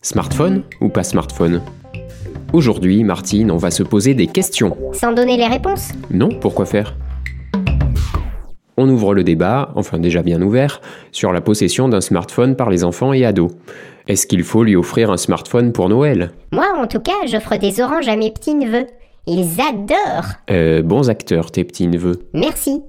Smartphone ou pas smartphone ? Aujourd'hui, Martine, on va se poser des questions. Sans donner les réponses ? Non, pourquoi faire ? On ouvre le débat, enfin déjà bien ouvert, sur la possession d'un smartphone par les enfants et ados. Est-ce qu'il faut lui offrir un smartphone pour Noël ? Moi, en tout cas, j'offre des oranges à mes petits-neveux. Ils adorent. Bons acteurs, tes petits-neveux. Merci.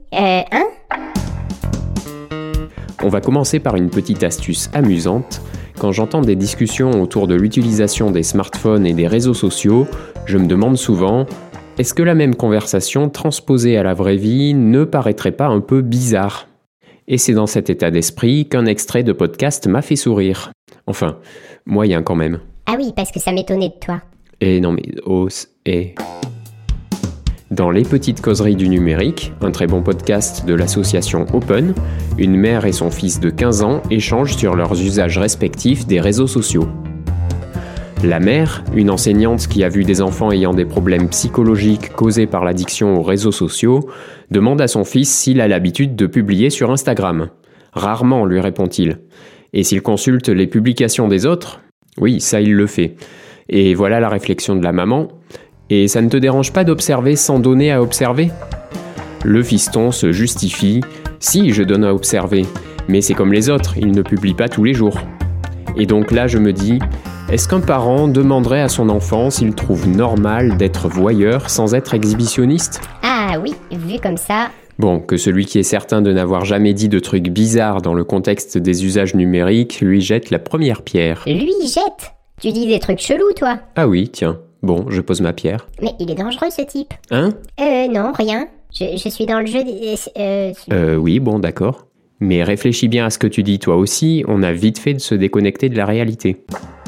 On va commencer par une petite astuce amusante. Quand j'entends des discussions autour de l'utilisation des smartphones et des réseaux sociaux, je me demande souvent, est-ce que la même conversation transposée à la vraie vie ne paraîtrait pas un peu bizarre ? Et c'est dans cet état d'esprit qu'un extrait de podcast m'a fait sourire. Enfin, moyen quand même. Ah oui, parce que ça m'étonnait de toi. Dans Les Petites Causeries du Numérique, un très bon podcast de l'association Open, une mère et son fils de 15 ans échangent sur leurs usages respectifs des réseaux sociaux. La mère, une enseignante qui a vu des enfants ayant des problèmes psychologiques causés par l'addiction aux réseaux sociaux, demande à son fils s'il a l'habitude de publier sur Instagram. « Rarement », lui répond-il. « Et s'il consulte les publications des autres ? Oui, ça il le fait. » Et voilà la réflexion de la maman. Et ça ne te dérange pas d'observer sans donner à observer ? Le fiston se justifie. Si, je donne à observer. Mais c'est comme les autres, ils ne publient pas tous les jours. Et donc là, je me dis, est-ce qu'un parent demanderait à son enfant s'il trouve normal d'être voyeur sans être exhibitionniste ? Ah oui, vu comme ça... Bon, que celui qui est certain de n'avoir jamais dit de trucs bizarres dans le contexte des usages numériques lui jette la première pierre. Lui jette ? Tu dis des trucs chelous, toi ? Ah oui, tiens. Bon, je pose ma pierre. Mais il est dangereux, ce type. Hein ? Non, rien. Je suis dans le jeu des... Oui, bon, d'accord. Mais réfléchis bien à ce que tu dis, toi aussi, on a vite fait de se déconnecter de la réalité.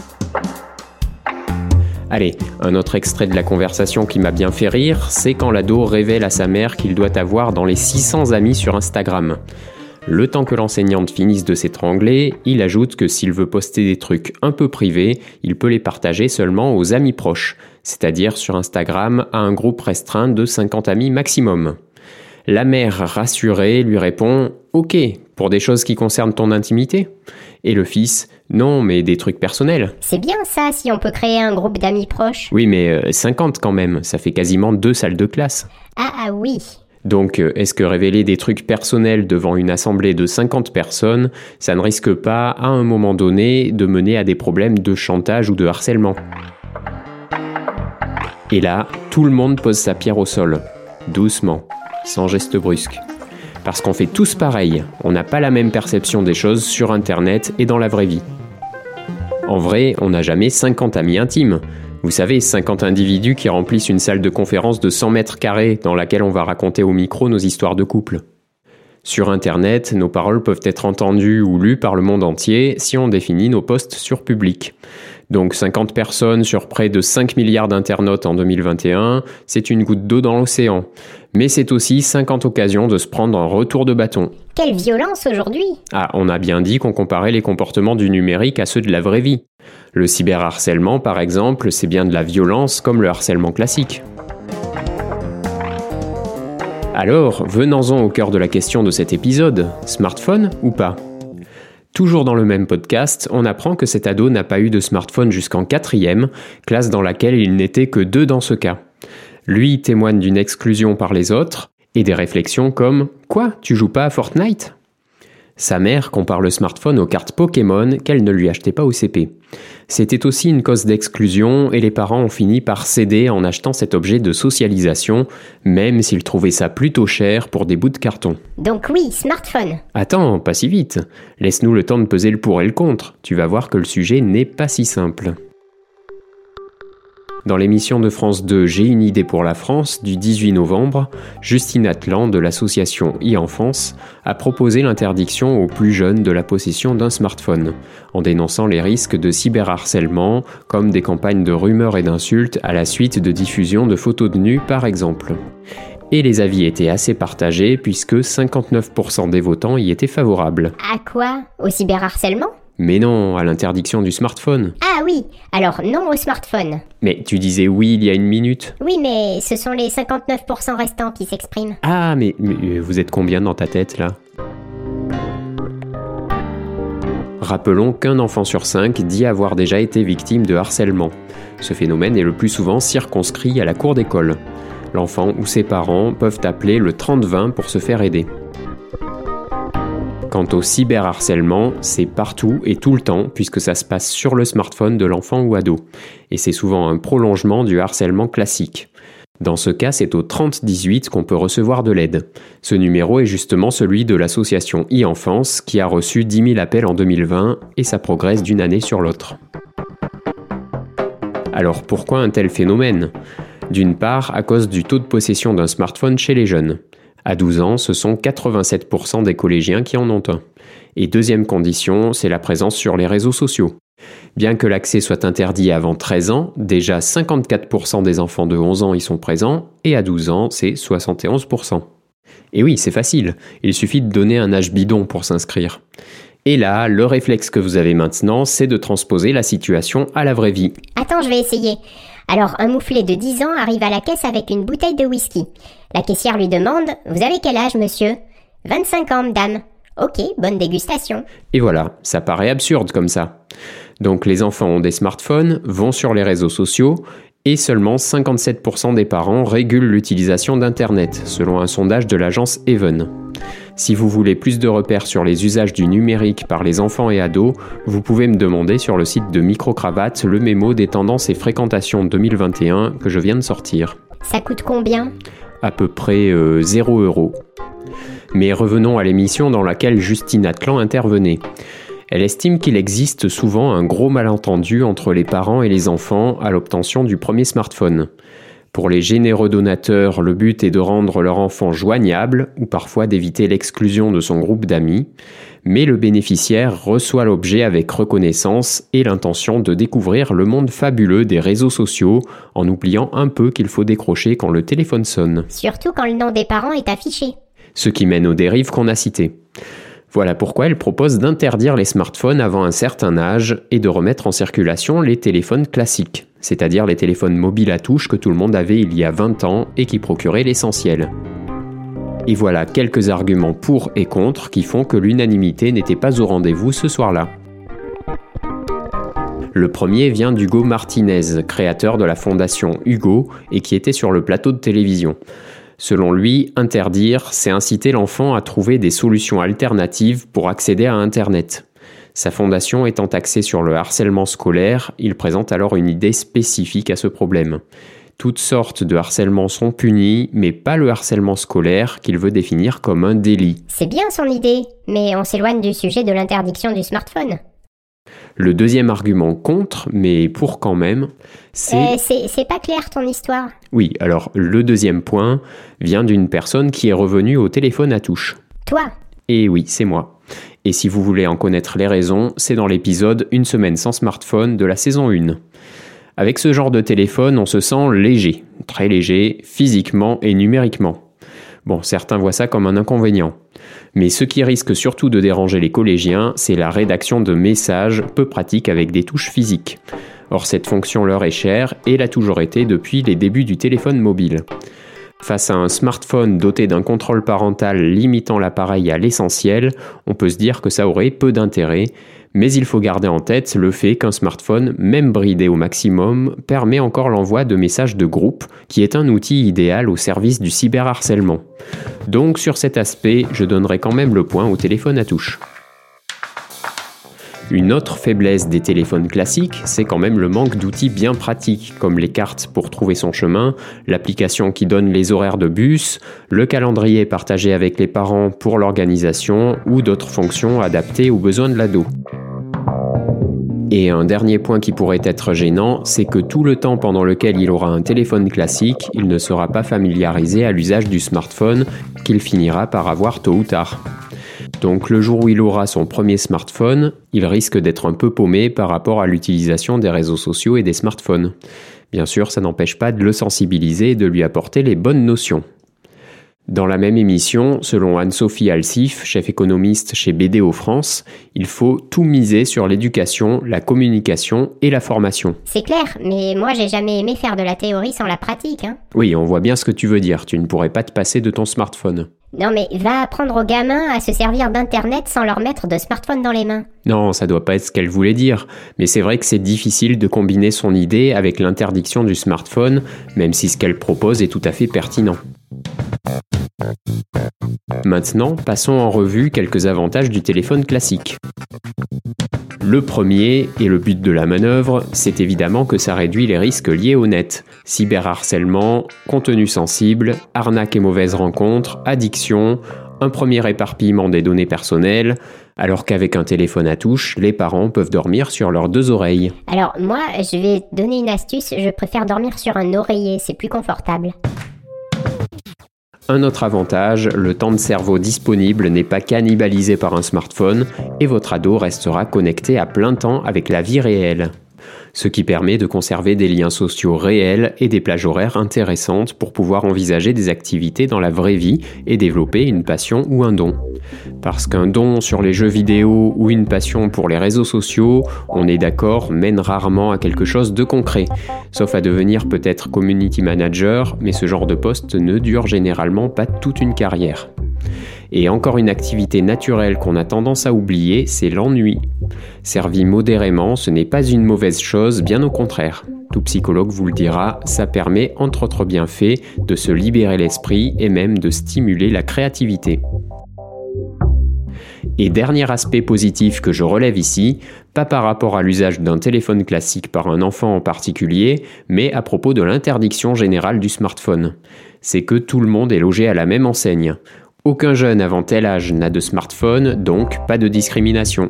Allez, un autre extrait de la conversation qui m'a bien fait rire, c'est quand l'ado révèle à sa mère qu'il doit avoir dans les 600 amis sur Instagram. Le temps que l'enseignante finisse de s'étrangler, il ajoute que s'il veut poster des trucs un peu privés, il peut les partager seulement aux amis proches, c'est-à-dire sur Instagram à un groupe restreint de 50 amis maximum. La mère, rassurée, lui répond « Ok, pour des choses qui concernent ton intimité ?» Et le fils « Non, mais des trucs personnels. » C'est bien ça, si on peut créer un groupe d'amis proches. Oui, mais 50 quand même, ça fait quasiment 2 salles de classe. Ah oui. Donc, est-ce que révéler des trucs personnels devant une assemblée de 50 personnes, ça ne risque pas, à un moment donné, de mener à des problèmes de chantage ou de harcèlement ? Et là, tout le monde pose sa pierre au sol, doucement, sans geste brusque. Parce qu'on fait tous pareil, on n'a pas la même perception des choses sur Internet et dans la vraie vie. En vrai, on n'a jamais 50 amis intimes. Vous savez, 50 individus qui remplissent une salle de conférence de 100 mètres carrés dans laquelle on va raconter au micro nos histoires de couple. Sur Internet, nos paroles peuvent être entendues ou lues par le monde entier si on définit nos posts sur public. Donc 50 personnes sur près de 5 milliards d'internautes en 2021, c'est une goutte d'eau dans l'océan. Mais c'est aussi 50 occasions de se prendre un retour de bâton. Quelle violence aujourd'hui ! Ah, on a bien dit qu'on comparait les comportements du numérique à ceux de la vraie vie. Le cyberharcèlement, par exemple, c'est bien de la violence comme le harcèlement classique. Alors, venons-en au cœur de la question de cet épisode. Smartphone ou pas ? Toujours dans le même podcast, on apprend que cet ado n'a pas eu de smartphone jusqu'en 4e, classe dans laquelle il n'était que 2 dans ce cas. Lui témoigne d'une exclusion par les autres, et des réflexions comme « Quoi, tu joues pas à Fortnite ?» Sa mère compare le smartphone aux cartes Pokémon qu'elle ne lui achetait pas au CP. C'était aussi une cause d'exclusion et les parents ont fini par céder en achetant cet objet de socialisation, même s'ils trouvaient ça plutôt cher pour des bouts de carton. Donc oui, smartphone. Attends, pas si vite. Laisse-nous le temps de peser le pour et le contre. Tu vas voir que le sujet n'est pas si simple. Dans l'émission de France 2 J'ai une idée pour la France du 18 novembre, Justine Atlan de l'association e-Enfance a proposé l'interdiction aux plus jeunes de la possession d'un smartphone, en dénonçant les risques de cyberharcèlement, comme des campagnes de rumeurs et d'insultes à la suite de diffusion de photos de nus par exemple. Et les avis étaient assez partagés puisque 59% des votants y étaient favorables. À quoi ? Au cyberharcèlement ? Mais non, à l'interdiction du smartphone. Ah oui, alors non au smartphone. Mais tu disais oui il y a une minute. Oui, mais ce sont les 59% restants qui s'expriment. Ah, mais vous êtes combien dans ta tête, là ? Rappelons qu'un enfant sur 5 dit avoir déjà été victime de harcèlement. Ce phénomène est le plus souvent circonscrit à la cour d'école. L'enfant ou ses parents peuvent appeler le 30-20 pour se faire aider. Quant au cyberharcèlement, c'est partout et tout le temps puisque ça se passe sur le smartphone de l'enfant ou ado. Et c'est souvent un prolongement du harcèlement classique. Dans ce cas, c'est au 30-18 qu'on peut recevoir de l'aide. Ce numéro est justement celui de l'association e-Enfance qui a reçu 10 000 appels en 2020 et ça progresse d'une année sur l'autre. Alors pourquoi un tel phénomène ? D'une part, à cause du taux de possession d'un smartphone chez les jeunes. À 12 ans, ce sont 87% des collégiens qui en ont un. Et deuxième condition, c'est la présence sur les réseaux sociaux. Bien que l'accès soit interdit avant 13 ans, déjà 54% des enfants de 11 ans y sont présents, et à 12 ans, c'est 71%. Et oui, c'est facile, il suffit de donner un âge bidon pour s'inscrire. Et là, le réflexe que vous avez maintenant, c'est de transposer la situation à la vraie vie. Attends, je vais essayer. Alors, un mouflet de 10 ans arrive à la caisse avec une bouteille de whisky. La caissière lui demande « Vous avez quel âge, monsieur ?»« 25 ans, madame. » Ok, bonne dégustation. Et voilà, ça paraît absurde comme ça. Donc les enfants ont des smartphones, vont sur les réseaux sociaux, et seulement 57% des parents régulent l'utilisation d'Internet, selon un sondage de l'agence Even. Si vous voulez plus de repères sur les usages du numérique par les enfants et ados, vous pouvez me demander sur le site de Microcravate le mémo des tendances et fréquentations 2021 que je viens de sortir. Ça coûte combien ? À peu près 0 €. Mais revenons à l'émission dans laquelle Justine Atlan intervenait. Elle estime qu'il existe souvent un gros malentendu entre les parents et les enfants à l'obtention du premier smartphone. Pour les généreux donateurs, le but est de rendre leur enfant joignable ou parfois d'éviter l'exclusion de son groupe d'amis, mais le bénéficiaire reçoit l'objet avec reconnaissance et l'intention de découvrir le monde fabuleux des réseaux sociaux en oubliant un peu qu'il faut décrocher quand le téléphone sonne. Surtout quand le nom des parents est affiché. Ce qui mène aux dérives qu'on a citées. Voilà pourquoi elle propose d'interdire les smartphones avant un certain âge et de remettre en circulation les téléphones classiques, c'est-à-dire les téléphones mobiles à touche que tout le monde avait il y a 20 ans et qui procuraient l'essentiel. Et voilà quelques arguments pour et contre qui font que l'unanimité n'était pas au rendez-vous ce soir-là. Le premier vient d'Hugo Martinez, créateur de la fondation Hugo et qui était sur le plateau de télévision. Selon lui, interdire, c'est inciter l'enfant à trouver des solutions alternatives pour accéder à Internet. Sa fondation étant axée sur le harcèlement scolaire, il présente alors une idée spécifique à ce problème. Toutes sortes de harcèlements sont punis, mais pas le harcèlement scolaire qu'il veut définir comme un délit. C'est bien son idée, mais on s'éloigne du sujet de l'interdiction du smartphone. Le deuxième argument contre, mais pour quand même, c'est... C'est pas clair ton histoire. Oui, alors le deuxième point vient d'une personne qui est revenue au téléphone à touche. Toi ? Et oui, c'est moi. Et si vous voulez en connaître les raisons, c'est dans l'épisode « Une semaine sans smartphone » de la saison 1. Avec ce genre de téléphone, on se sent léger, très léger, physiquement et numériquement. Bon, certains voient ça comme un inconvénient. Mais ce qui risque surtout de déranger les collégiens, c'est la rédaction de messages peu pratiques avec des touches physiques. Or, cette fonction leur est chère et l'a toujours été depuis les débuts du téléphone mobile. Face à un smartphone doté d'un contrôle parental limitant l'appareil à l'essentiel, on peut se dire que ça aurait peu d'intérêt, mais il faut garder en tête le fait qu'un smartphone, même bridé au maximum, permet encore l'envoi de messages de groupe, qui est un outil idéal au service du cyberharcèlement. Donc sur cet aspect, je donnerai quand même le point au téléphone à touche. Une autre faiblesse des téléphones classiques, c'est quand même le manque d'outils bien pratiques, comme les cartes pour trouver son chemin, l'application qui donne les horaires de bus, le calendrier partagé avec les parents pour l'organisation ou d'autres fonctions adaptées aux besoins de l'ado. Et un dernier point qui pourrait être gênant, c'est que tout le temps pendant lequel il aura un téléphone classique, il ne sera pas familiarisé à l'usage du smartphone qu'il finira par avoir tôt ou tard. Donc le jour où il aura son premier smartphone, il risque d'être un peu paumé par rapport à l'utilisation des réseaux sociaux et des smartphones. Bien sûr, ça n'empêche pas de le sensibiliser et de lui apporter les bonnes notions. Dans la même émission, selon Anne-Sophie Alsif, chef économiste chez BDO France, il faut tout miser sur l'éducation, la communication et la formation. C'est clair, mais moi j'ai jamais aimé faire de la théorie sans la pratique, hein. Oui, on voit bien ce que tu veux dire, tu ne pourrais pas te passer de ton smartphone. Non mais va apprendre aux gamins à se servir d'internet sans leur mettre de smartphone dans les mains. Non, ça doit pas être ce qu'elle voulait dire, mais c'est vrai que c'est difficile de combiner son idée avec l'interdiction du smartphone, même si ce qu'elle propose est tout à fait pertinent. Maintenant, passons en revue quelques avantages du téléphone classique. Le premier, et le but de la manœuvre, c'est évidemment que ça réduit les risques liés au net. Cyberharcèlement, contenu sensible, arnaques et mauvaises rencontres, addiction, un premier éparpillement des données personnelles, alors qu'avec un téléphone à touche, les parents peuvent dormir sur leurs 2 oreilles. Alors moi, je vais te donner une astuce, je préfère dormir sur un oreiller, c'est plus confortable. Un autre avantage, le temps de cerveau disponible n'est pas cannibalisé par un smartphone et votre ado restera connecté à plein temps avec la vie réelle. Ce qui permet de conserver des liens sociaux réels et des plages horaires intéressantes pour pouvoir envisager des activités dans la vraie vie et développer une passion ou un don. Parce qu'un don sur les jeux vidéo ou une passion pour les réseaux sociaux, on est d'accord, mène rarement à quelque chose de concret. Sauf à devenir peut-être community manager, mais ce genre de poste ne dure généralement pas toute une carrière. Et encore une activité naturelle qu'on a tendance à oublier, c'est l'ennui. Servi modérément, ce n'est pas une mauvaise chose, bien au contraire. Tout psychologue vous le dira, ça permet, entre autres bienfaits, de se libérer l'esprit et même de stimuler la créativité. Et dernier aspect positif que je relève ici, pas par rapport à l'usage d'un téléphone classique par un enfant en particulier, mais à propos de l'interdiction générale du smartphone. C'est que tout le monde est logé à la même enseigne. Aucun jeune avant tel âge n'a de smartphone, donc pas de discrimination.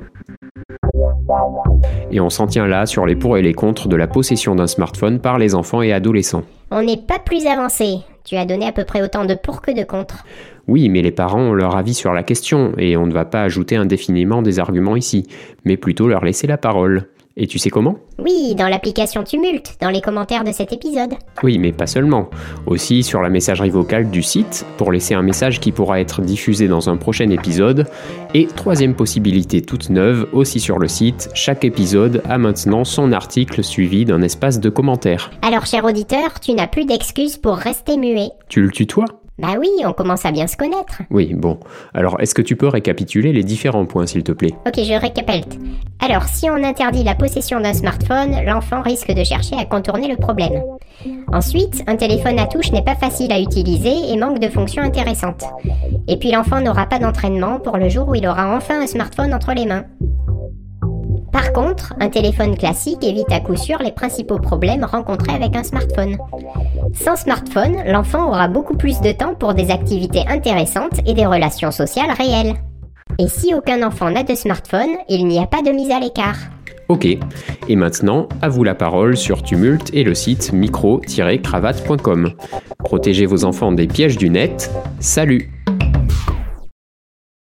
Et on s'en tient là sur les pour et les contre de la possession d'un smartphone par les enfants et adolescents. On n'est pas plus avancé. Tu as donné à peu près autant de pour que de contre. Oui, mais les parents ont leur avis sur la question, et on ne va pas ajouter indéfiniment des arguments ici, mais plutôt leur laisser la parole. Et tu sais comment ? Oui, dans l'application Tumult, dans les commentaires de cet épisode. Oui, mais pas seulement. Aussi sur la messagerie vocale du site, pour laisser un message qui pourra être diffusé dans un prochain épisode. Et troisième possibilité toute neuve, aussi sur le site, chaque épisode a maintenant son article suivi d'un espace de commentaires. Alors, cher auditeur, tu n'as plus d'excuses pour rester muet. Tu le tutoies ? Bah oui, on commence à bien se connaître. Oui, bon. Alors, est-ce que tu peux récapituler les différents points, s'il te plaît ? Ok, je récapitule. Alors, si on interdit la possession d'un smartphone, l'enfant risque de chercher à contourner le problème. Ensuite, un téléphone à touche n'est pas facile à utiliser et manque de fonctions intéressantes. Et puis l'enfant n'aura pas d'entraînement pour le jour où il aura enfin un smartphone entre les mains. Par contre, un téléphone classique évite à coup sûr les principaux problèmes rencontrés avec un smartphone. Sans smartphone, l'enfant aura beaucoup plus de temps pour des activités intéressantes et des relations sociales réelles. Et si aucun enfant n'a de smartphone, il n'y a pas de mise à l'écart. Ok, et maintenant, à vous la parole sur Tumult et le site micro-cravate.com. Protégez vos enfants des pièges du net. Salut!